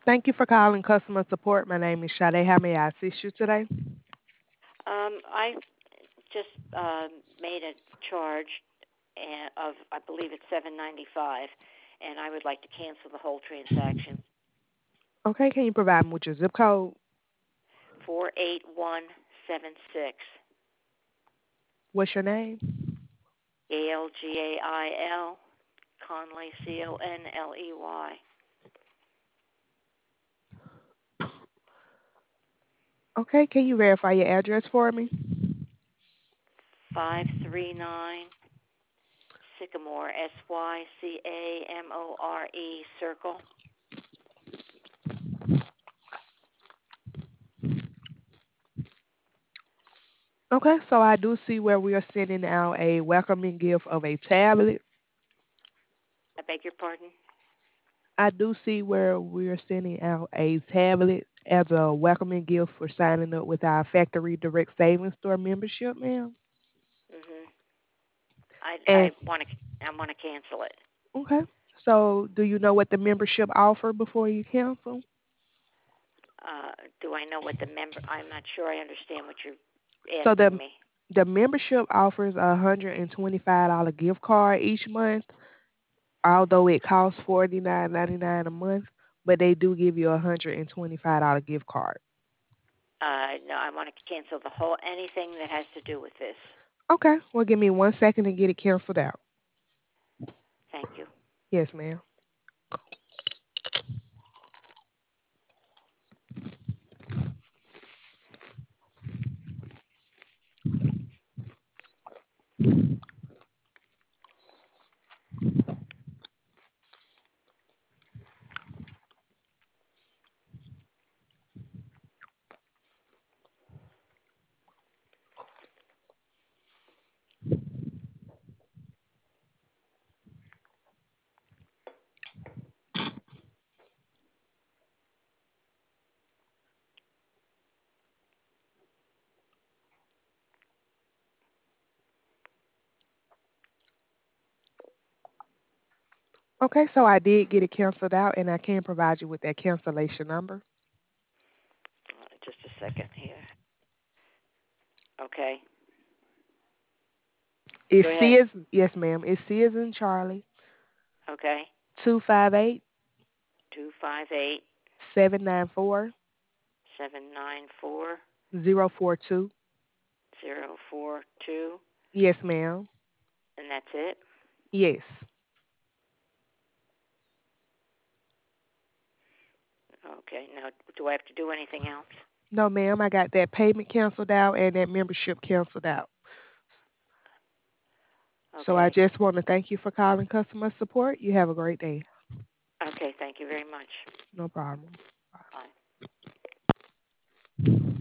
Thank you for calling customer support. My name is Sade. How may I assist you today? I just made a charge of I believe it's $7.95, and I would like to cancel the whole transaction. Okay, can you provide me with your zip code? 48176. What's your name? Gail, Conley, Conley. Okay, can you verify your address for me? 539 Sycamore, Sycamore Circle. Okay, so I do see where we are sending out a welcoming gift of a tablet. I beg your pardon? I do see where we are sending out a tablet as a welcoming gift for signing up with our Factory Direct Savings Store membership, ma'am. Mhm. And I want to cancel it. okay, so do you know what the membership offer before you cancel? Uh, do I know what the member? I'm not sure I understand what you're So asking me. the membership offers $125 gift card each month, although it costs $49.99 a month, but they do give you $125 gift card. No, I want to cancel the whole anything that has to do with this. Okay, well, give me 1 second to get it canceled out. Thank you. Yes, ma'am. Okay, so I did get it canceled out, and I can provide you with that cancellation number. Just a second here. Okay. It's Go ahead. C as yes, ma'am. It's C as in Charlie. Okay. 258 258 794 794 042. 042, Yes, ma'am. and that's it. Yes. Okay. Now, do I have to do anything else? No, ma'am. I got that payment canceled out and that membership canceled out. So I Okay. just want to thank you for calling customer support. You have a great day. Okay. Thank you very much. No problem. Bye.